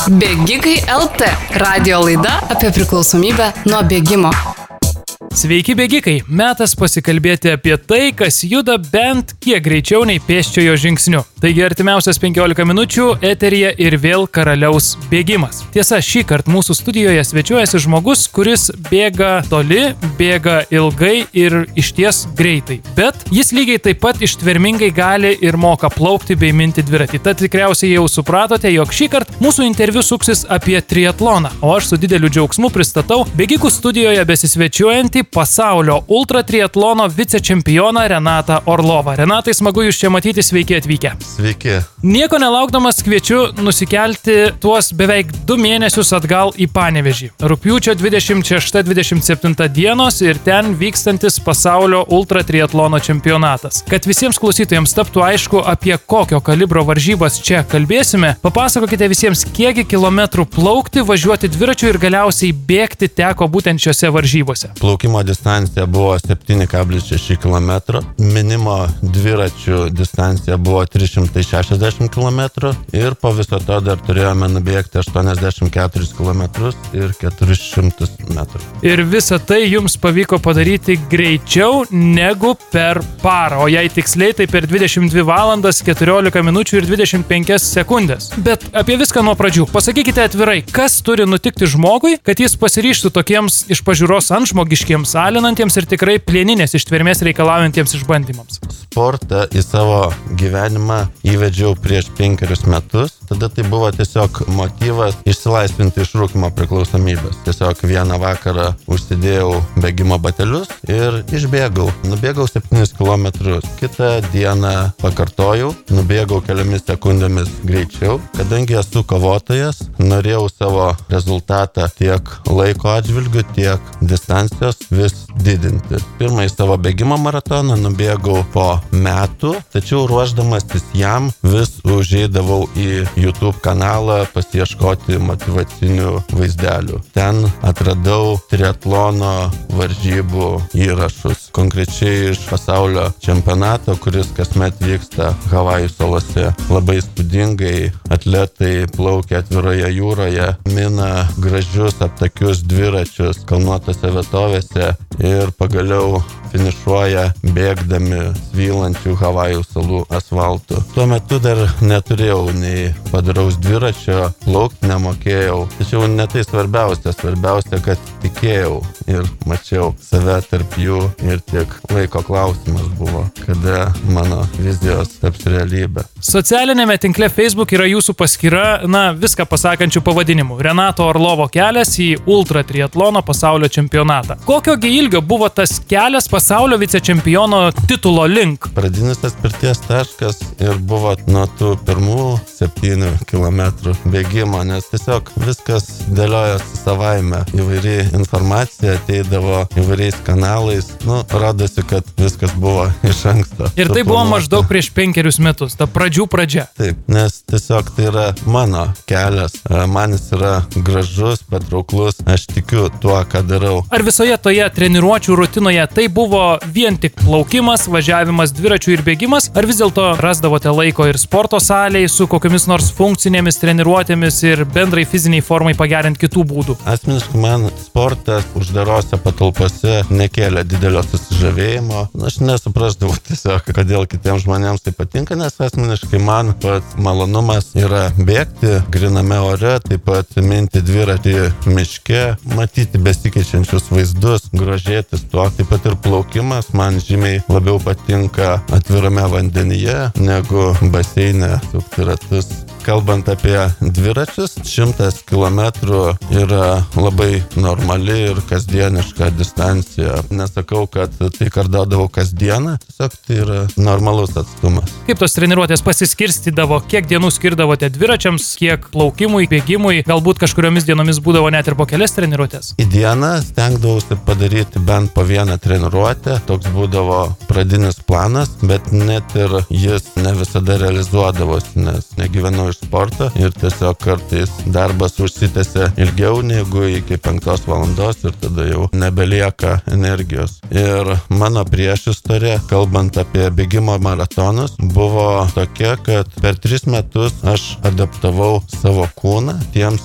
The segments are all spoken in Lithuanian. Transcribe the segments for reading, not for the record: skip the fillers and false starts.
Bėgikai LT – radio laida apie priklausomybę nuo bėgimo. Sveiki bėgikai, metas pasikalbėti apie tai, kas juda bent kiek greičiau nei pėsčiojo žingsniu. Taigi artimiausias 15 minučių eteryje ir vėl karaliaus bėgimas. Tiesa, šį kartą mūsų studijoje svečiuojasi žmogus, kuris bėga toli, bėga ilgai ir išties greitai. Bet jis lygiai taip pat ištvermingai gali ir moka plaukti bei minti dviratį. Tad tikriausiai jau supratote, jog šį kartą mūsų interviu suksis apie triatloną. O aš su dideliu džiaugsmu pristatau bėgikų studijoje besisvečiuojantį pasaulio ultra triatlono vicečempioną Renatą Orlovą. Renatai, smagu jūs čia matyti, sveiki atvykę. Sveiki. Nieko nelaukdamas kviečiu nusikelti tuos beveik 2 mėnesius atgal į Panevėžį. Rugpjūčio 26-27 dienos ir ten vykstantis pasaulio ultra triatlono čempionatas. Kad visiems klausytojams taptų aišku, apie kokio kalibro varžybas čia kalbėsime, papasakokite visiems, kiek kilometrų plaukti, važiuoti dviračiu ir galiausiai bėgti teko būtent šiose varžybose. Plaukimo distancija buvo 7,6 km, minimo dviračių distancija buvo 360 km ir po viso to dar turėjome nubėgti 84 km ir 400 metrų. Ir visą tai jums pavyko padaryti greičiau negu per parą, o jei tiksliai, tai per 22 valandas, 14 minučių ir 25 sekundės. Bet apie viską nuo pradžių. Pasakykite atvirai, kas turi nutikti žmogui, kad jis pasiryžtų tokiems iš pažiūros antžmogiškiems, alinantiems ir tikrai plieninės ištvermės reikalaujantiems išbandymams. Sportą į savo gyvenimą įvedžiau prieš 5 metus. Tada tai buvo tiesiog motyvas išsilaisvinti iš rūkymo priklausomybės. Tiesiog vieną vakarą užsidėjau bėgimo batelius ir išbėgau. Nubėgau 7 km. Kitą dieną pakartojau, nubėgau keliomis sekundėmis greičiau. Kadangi esu kovotojas, norėjau savo rezultatą tiek laiko atžvilgiu, tiek distancijos vis didinti. Pirmąjį savo bėgimo maratoną nubėgau po metų, tačiau ruošdamasis jam vis užeidavau į YouTube kanalą pasiieškoti motyvacinių vaizdelių. Ten atradau triatlono varžybų įrašus, konkrečiai iš pasaulio čempionato, kuris kasmet vyksta Havajų salose. Labai įspūdingai atletai plaukia atviroje jūroje, mina gražius aptakius dviračius kalnuotose vietovėse ir pagaliau finišuoja bėgdami svylančių Havajų salų asfaltu. Tuo metu dar neturėjau nei padaraus dviračio, plaukti nemokėjau. Tačiau ne tai svarbiausia, kad tikėjau ir mačiau save tarp jų ir tik laiko klausimas buvo, kada mano vizijos taps realybė. Socialinėme tinkle Facebook yra jūsų paskyra, viską pasakančių pavadinimų. Renato Orlovo kelias į ultra triatlono pasaulio čempionatą. Kokiogi ilgio buvo tas kelias pasaulio vicečempiono titulo link? Pradinis atspirties taškas ir buvo nuo tų pirmų 7 km bėgimo, nes tiesiog viskas dėliojosi savaime. Įvairi informacija ateidavo įvairiais kanalais. Rodosi, kad viskas buvo iš anksto. Ir tai buvo maždaug prieš 5 metus, ta pradžia. Taip, nes tiesiog tai yra mano kelias. Man jis yra gražus, patrauklus. Aš tikiu tuo, ką darau. Ar visoje toje treniruočių rutinoje tai buvo vien tik plaukimas, važiavimas dviračių ir bėgimas? Ar vis dėlto rasdavote laiko ir sporto salėje su kokiamis nors funkcinėmis treniruotėmis ir bendrai fiziniai formai pagerinti kitų būdų? Asmeniškai man sportas uždarose patalpose nekėlė didelio susižavėjimo. Aš nesuprasdavau tiesiog, kodėl kitiems žmonėms tai patinka, nes asmeniškai man pats malonumas yra bėgti griname ore, taip pat minti dviratį miške, matyti besikeičiančius vaizdus, grožėtis tuo. Taip pat ir plaukimas man žymiai labiau patinka atvirame vandenyje negu baseine sukti ratus. Kalbant apie dviračius, 100 km yra labai normali ir kasdieniška distancija. Nesakau, kad tai kartodavau kasdieną, tiesiog tai yra normalus atstumas. Kaip tos treniruotės pasiskirstydavo, kiek dienų skirdavote dviračiams, kiek plaukimui, bėgimui, galbūt kažkuriomis dienomis būdavo net ir po kelias treniruotės? Į dieną stengdavausi padaryti bent po vieną treniruotę, toks būdavo pradinis planas, bet net ir jis ne visada realizuodavosi, nes negyvenau iš sporto ir tiesiog kartais darbas užsitęsia ilgiau negu iki 5 valandos ir tada jau nebelieka energijos. Ir mano priešistorė, kalbant apie bėgimo maratonus, buvo tokia, kad per 3 metus aš adaptavau savo kūną tiems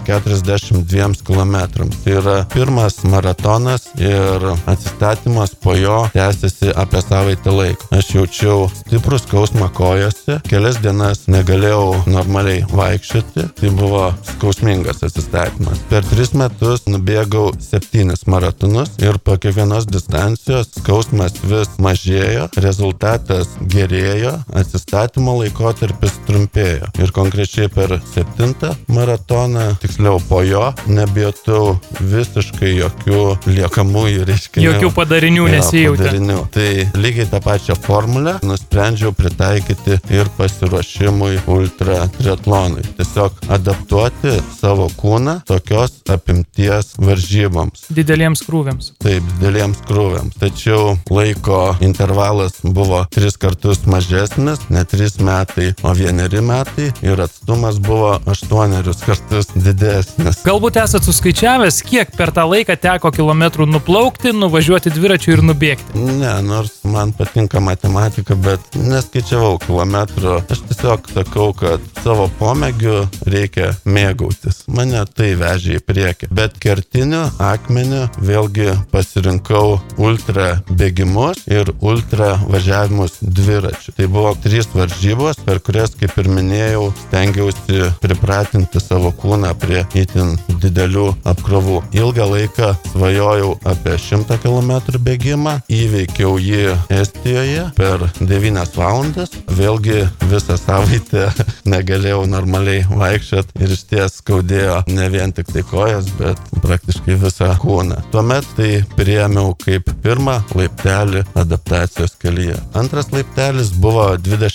42 kilometrams. Tai yra pirmas maratonas ir atsistatymas po jo tęsiasi apie savaitę laiko. Aš jaučiau stiprų skausmą kojose, kelias dienas negalėjau normaliai vaikščioti, tai buvo skausmingas atsistatymas. Per 3 metus nubėgau 7 maratonus ir po kiekvienos distancijos skausmas vis mažėjo, rezultatas gerėjo, atsistatymo laikotarpis trumpėjo. Ir konkrečiai per 7 maratoną, tiksliau po jo, nebijotau visiškai jokių liekamųjų reiškinių. Jokių padarinių nesijautė. Tai lygiai tą pačią formulę nusprendžiau pritaikyti ir pasiruošimui ultra triatlonui. Tiesiog adaptuoti savo kūną tokios apimties varžyboms. Dideliems krūviams. Taip, dideliems krūviams. Tačiau laiko intervalas buvo 3 kartus mažesnis, ne 3 metai, o 1 metai ir atstumas buvo 8 kartus didesnis. Galbūt esat suskaičiavęs, kiek per tą laiką teko kilometrų nuplaukti, nuvažiuoti dviračiu ir nubėgti? Ne, nors man patinka matematika, bet neskaičiavau kilometrų. Aš tiesiog sakau, kad savo pomėgiu reikia mėgautis. Mane tai vežė į priekį. Bet kertiniu akmeniu vėlgi pasirinkau ultra bėgimus ir ultra važiavimus dviračiu. Tai buvo 3 varžybos, per kurias, kaip ir minėjau, stengiausi pripratinti savo kūną prie itin didelių apkrovų. Ilgą laiką svajojau apie 100 km bėgimą, įveikiau jį Estijoje per 9 valandas. Vėlgi visą savaitę negalėjau normaliai vaikščioti ir išties skaudėjo ne vien tik tai kojas, bet praktiškai visą kūną. Tuomet tai priėmiau kaip pirmą laiptelį adaptacijos kelyje. Antras laiptelis buvo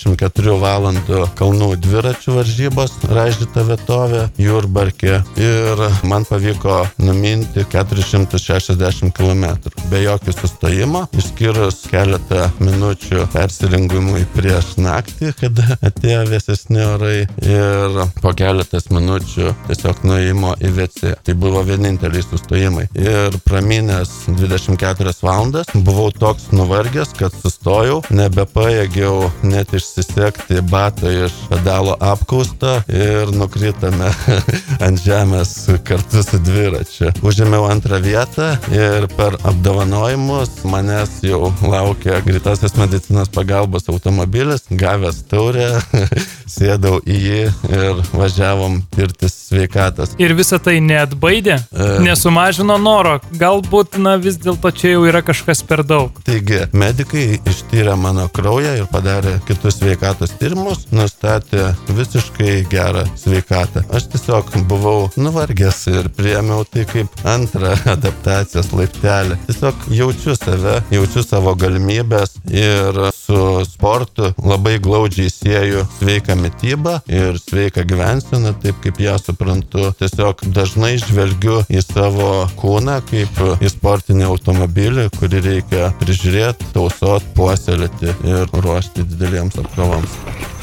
24 valandų kalnų dviračių varžybos Raižyta vietovė Jurbarke ir man pavyko numinti 460 km. Be jokio sustojimo, išskyrus keletą minučių persirengimui prieš naktį, kada atėjo vėsesni orai ir po keletas minučių tiesiog nuėjimo į WC. Tai buvo vieninteliai sustojimai. Ir praminęs 24 valandas buvau toks nuvargęs, kad sustojau, nebepajėgiau net išsisekti batą iš pedalo apkausto ir nukritome ant žemės kartu su dviračiu. Užėmiau 2 vietą ir per apdovanojimus manęs jau laukia greitosios medicinos pagalbos automobilis, gavęs taurę, sėdau į jį ir važiavom tirtis sveikatos. Ir visą tai neatbaidė? Nesumažino noro? Galbūt, vis dėlto čia jau yra kažkas per daug. Taigi, medikai ištyrė mano kraują ir padarė kitus sveikatos tyrimus, nustatė visiškai gerą sveikatą. Aš tiesiog buvau nuvargęs ir priėmiau tai kaip antrą adaptacijos laiptelį. Tiesiog jaučiu save, jaučiu savo galimybės ir su sportu labai glaudžiai sieju sveiką mitybą ir sveiką gyvenseną, taip kaip ją suprantu. Tiesiog dažnai žvelgiu į savo kūną kaip į sportinį automobilį, kurį reikia prižiūrėti, tausot, puoselėti ir ruošti dideliems apkrovams.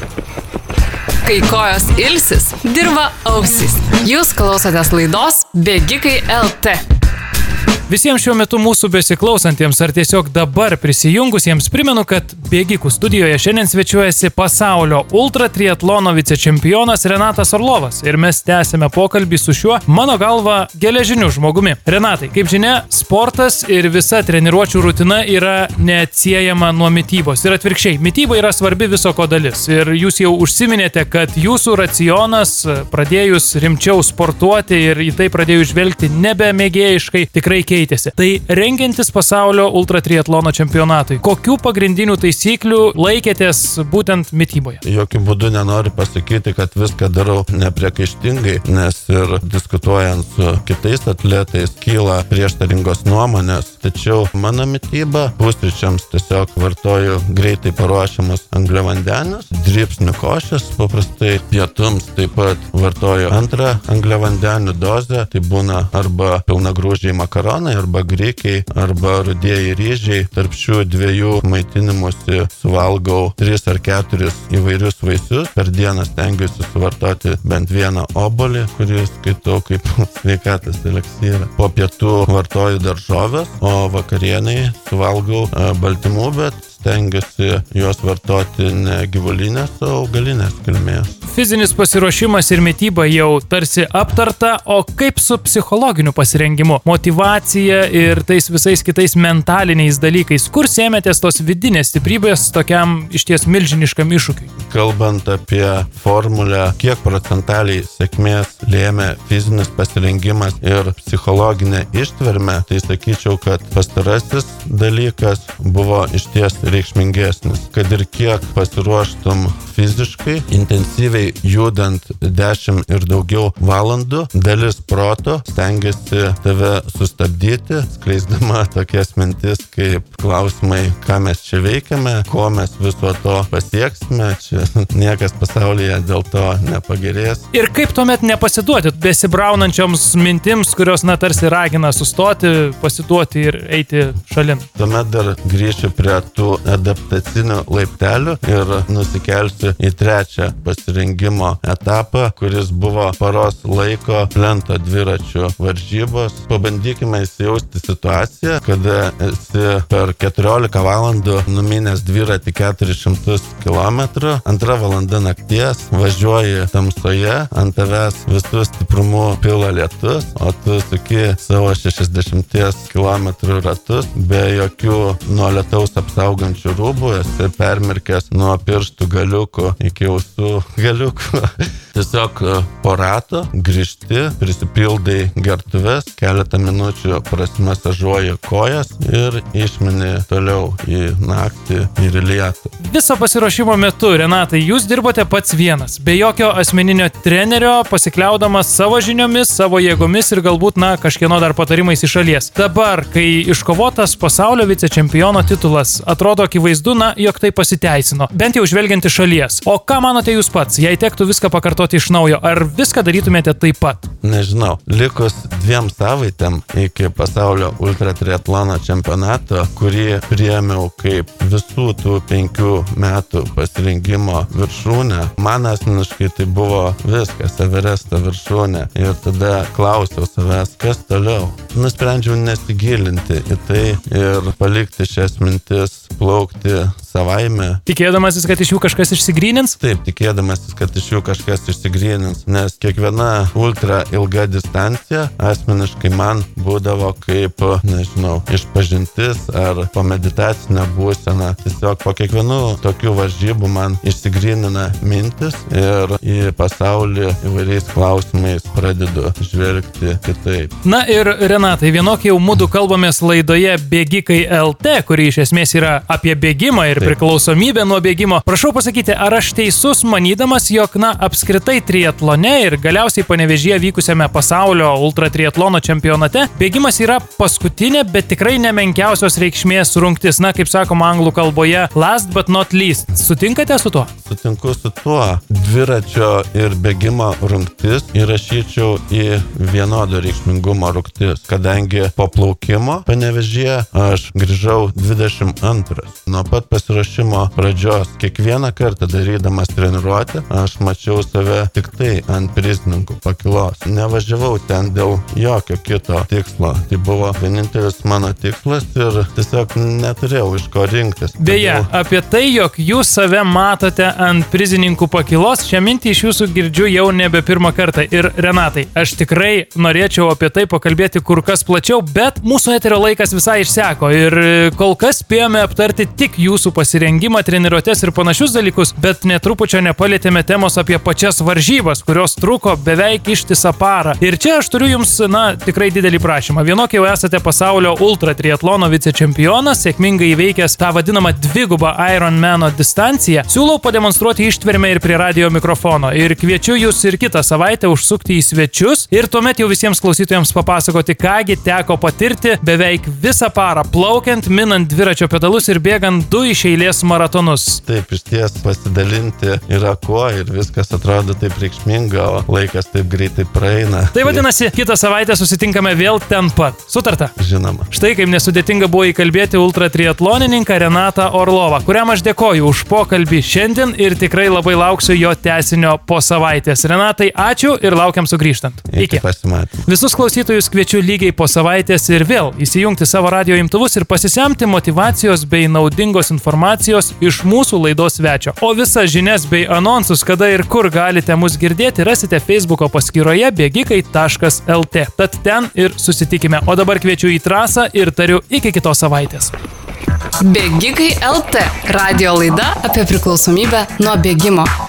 Kai kojos ilsis, dirba ausis. Jūs klausotės laidos Bėgikai LT. Visiems šiuo metu mūsų besiklausantiems ar tiesiog dabar prisijungusiems primenu, kad Bėgikų studijoje šiandien svečiuojasi pasaulio ultra triatlono vicečempionas Renatas Orlovas ir mes tęsime pokalbį su šiuo, mano galva, geležiniu žmogumi. Renatai, kaip žinia, sportas ir visa treniruočių rutina yra neatsiejama nuo mitybos ir atvirkščiai, mityba yra svarbi viso ko dalis ir jūs jau užsiminėte, kad jūsų racionas pradėjus rimčiau sportuoti ir į tai pradėjus žvelgti nebe mėgėjiškai tikrai keitėsi. Tai rengiantis pasaulio ultra triatlono čempionatui, kokių pagrindinių taisyklių laikėtės būtent mityboje? Jokių būdų nenoriu pasakyti, kad viską darau nepriekaištingai, nes ir diskutuojant su kitais atletais kyla prieštaringos nuomonės. Tačiau mano mityba pusryčiams tiesiog vartoju greitai paruošiamus angliavandenius, dribsnių košės, paprastai pietums taip pat vartoju 2 angliavandenių dozę, tai būna arba pilnagrūžiai makaronai, bananai arba grikiai arba rudieji ryžiai. Tarp šių dviejų maitinimuose suvalgau 3 ar 4 įvairius vaisius. Per dieną stengiuosi suvartoti bent vieną obuolį, kurį skaitau kaip sveikatos eliksyrą. Po pietų vartoju daržoves, o vakarienai suvalgau baltymų, bet stengiuosi juos vartoti ne gyvulinės, o augalinės kilmės. Fizinis pasiruošimas ir mityba jau tarsi aptarta, o kaip su psichologiniu pasirengimu, motyvacija ir tais visais kitais mentaliniais dalykais? Kur sėmėtės tos vidinės stiprybės tokiam išties milžiniškam iššūkiui? Kalbant apie formulę, kiek procentaliai sėkmės lėmė fizinis pasirengimas ir psichologinė ištvermė, tai sakyčiau, kad pastarasis dalykas buvo išties reikšmingesnis. Kad ir kiek pasiruoštum fiziškai, intensyviai judant 10 ir daugiau valandų, dalis proto stengiasi tave sustabdyti, skleisdama tokias mintis kaip klausimai, ką mes čia veikiame, ko mes viso to pasieksime, čia niekas pasaulyje dėl to nepagerės. Ir kaip tuomet nepasiduoti besibraunančioms mintims, kurios tarsi ragina sustoti, pasiduoti ir eiti šalin? Tuomet dar grįšiu prie tų adaptacinių laiptelių ir nusikelsiu į 3 pasirengimo etapą, kuris buvo paros laiko plento dviračių varžybos. Pabandykime įsijausti situaciją, kada esi per 14 valandų numinęs dviratį 400 km, 2 valanda nakties, važiuoji tamsoje, ant tavęs visų stiprumų pila lietus, o tu suki savo 60 km ratus be jokių nuo lietaus apsaugančių rūbų, esi permirkęs nuo pirštų galiukų iki ausų galiukų. Tiesiog po rato grįžti, prisipildai gertuves, keletą minučių prasimasažuoji kojas ir išmini toliau į naktį ir į lietų. Viso pasiruošimo metu, Renatai, jūs dirbote pats vienas, be jokio asmeninio trenerio, pasikliaudamas savo žiniomis, savo jėgomis ir galbūt, kažkieno dar patarimais iš šalies. Dabar, kai iškovotas pasaulio vicečempiono titulas, atrodo akivaizdu, jog tai pasiteisino, bent jau žvelgiant iš šalies. O ką manote jūs pats, jei tektų viską pakartoti iš naujo, ar viską darytumėte taip pat? Nežinau, likus 2 savaitėm iki pasaulio ultratriatlono čempionato, kurį priėmiau kaip visų tų 5 metų pasirengimo viršūnę, man asmeniškai tai buvo viskas, Everesto viršūnė. Ir tada klausiau savęs, kas toliau. Nusprendžiau nesigilinti į tai ir palikti šias mintis plaukti savaime. Tikėdamasis, kad iš jų kažkas išsigrynins? Taip, tikėdamasis, kad iš jų kažkas išsigrynins, nes kiekviena ultra ilga distancija asmeniškai man būdavo kaip, išpažintis ar po meditacinę būseną. Tiesiog po kiekvienų tokių varžybų man išsigrynina mintis ir į pasaulį įvairiais klausimais pradedu žvelgti kitaip. Na ir Renatai, vienokį jau mudu kalbamės laidoje Bėgikai LT, kuri iš esmės yra apie bėgimą ir priklausomybę nuo bėgimo. Prašau pasakyti, ar aš teisus manydamas, jog apskritai triatlone ir galiausiai Panevėžyje vykusiame pasaulio ultratriatlono čempionate bėgimas yra paskutinė, bet tikrai nemenkiausios reikšmės rungtis. Kaip sakoma anglų kalboje, last but not least. Sutinkate su tuo? Sutinku su tuo. Dviračio ir bėgimo rungtis įrašyčiau į vienodo reikšmingumo rungtis, kadangi po plaukimo Panevėžyje aš grįžau 22. Nuo pat pasiruošimo pradžios, kiekvieną kartą darydamas treniruotę, aš mačiau save tik tai ant prizininkų pakylos. Nevažiavau ten dėl jokio kito tikslo. Tai buvo vienintelis mano tikslas ir tiesiog neturėjau iš ko rinktis. Beje, apie tai, jog jūs save matote ant prizininkų pakylos, šią mintį iš jūsų girdžiu jau nebe pirmą kartą. Ir Renatai, aš tikrai norėčiau apie tai pakalbėti kur kas plačiau, bet mūsų eterio laikas visai išseko ir kol kas spėjome aptarti tik jūsų pasirengimą, treniruotes ir panašius dalykus, bet netrupučio nepalėtėme temos apie pačias varžybas, kurios truko beveik ištisą parą. Ir čia aš turiu jums, tikrai didelį prašymą. Vienokį jau esate pasaulio ultra triatlono vicečempionas, sėkmingai įveikęs tą vadinamą dvigubą Ironmano distanciją. Siūlau pademonstruoti ištvermę ir prie radio mikrofono. Ir kviečiu jūs ir kitą savaitę užsukti į svečius ir tuomet jau visiems klausytojams papasakoti, kągi teko patirti beveik visą parą, plaukiant, minant dviračio pedalus ir bėgant 2 iš eilės maratonus. Taip, iš ties pasidalinti yra kuo ir viskas atrodo taip reikšminga, o laikas taip greitai praeina. Tai vadinasi, kitą savaitę susitinkame vėl ten pat. Sutarta? Žinoma. Štai kaip nesudėtinga buvo įkalbėti ultratriatlonininką Renatą Orlovą, kuriam aš dėkoju už pokalbį šiandien ir tikrai labai lauksiu jo tęsinio po savaitės. Renatai, ačiū ir laukiam sugrįžtant. Iki pasimatymų. Visus klausytojus kviečiu lygiai po savaitės ir vėl įsijungti savo radio imtuvus ir pasisemti motyvacijos bei naudingos informacijos iš mūsų laidos svečio. O visas žinias bei anonsus, kada ir kur galite mus girdėti, rasite Facebooko paskyroje bėgikai.lt. Tad ten ir susitikime. O dabar kviečiu į trasą ir tariu iki kitos savaitės. Bėgikai LT. Radio laida apie priklausomybę nuo bėgimo.